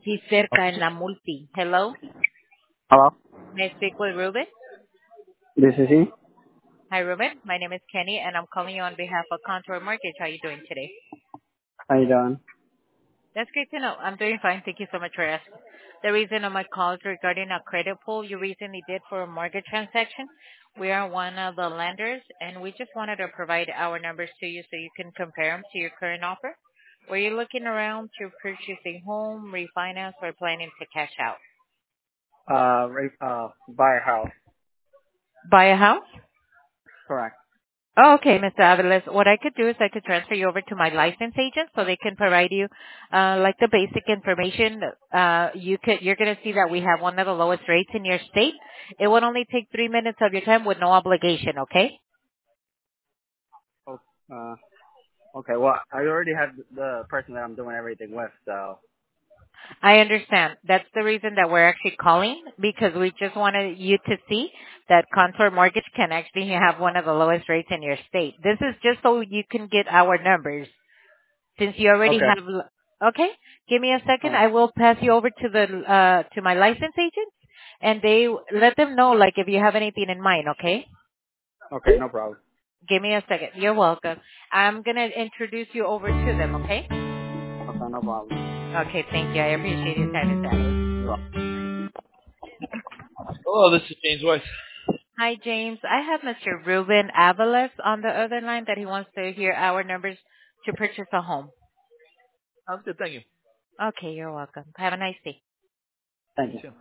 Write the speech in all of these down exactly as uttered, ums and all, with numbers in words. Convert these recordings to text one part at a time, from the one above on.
He's cerca en la multi. Hello? Hello, May I speak with Ruben? this is he. Hi, Ruben. My name is Kenny, and I'm calling you on behalf of Contour Mortgage. How are you doing today? How you doing? That's great to know. I'm doing fine. Thank you so much for asking. The reason of my call is regarding a credit pull you recently did for a mortgage transaction. We are one of the lenders, and we just wanted to provide our numbers to you so you can compare them to your current offer. Were you looking around to purchase a home, refinance, or planning to cash out? Uh, re- uh, buy a house. Buy a house? Correct. Oh, okay, Mister Aviles. What I could do is I could transfer you over to my licensed agent so they can provide you uh like the basic information. Uh you could you're gonna see that we have one of the lowest rates in your state. It would only take three minutes of your time with no obligation, okay? Oh, uh, okay. Well, I already have the person that I'm doing everything with, so. I understand. That's the reason that we're actually calling because we just wanted you to see that Contour Mortgage can actually have one of the lowest rates in your state. This is just so you can get our numbers. Since you already Okay. have, okay, give me a second. Oh, I will pass you over to the uh to my license agent, and they let them know like if you have anything in mind. Okay, okay, no problem. give me a second. You're welcome. I'm gonna introduce you over to them. Okay. Okay, no problem. Okay. Thank you. I appreciate your time, Mister Alice. You're welcome. Hello, this is James Weiss. Hi, James. I have Mister Ruben Avalos on the other line that he wants to hear our numbers to purchase a home. Sounds good, thank you. Okay, you're welcome. Have a nice day. Thank You you. too.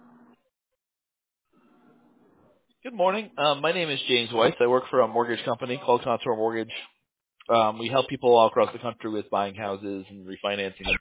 Good morning. Um, my name is James Weiss. I work for a mortgage company called Contour Mortgage. Um, we help people all across the country with buying houses and refinancing them.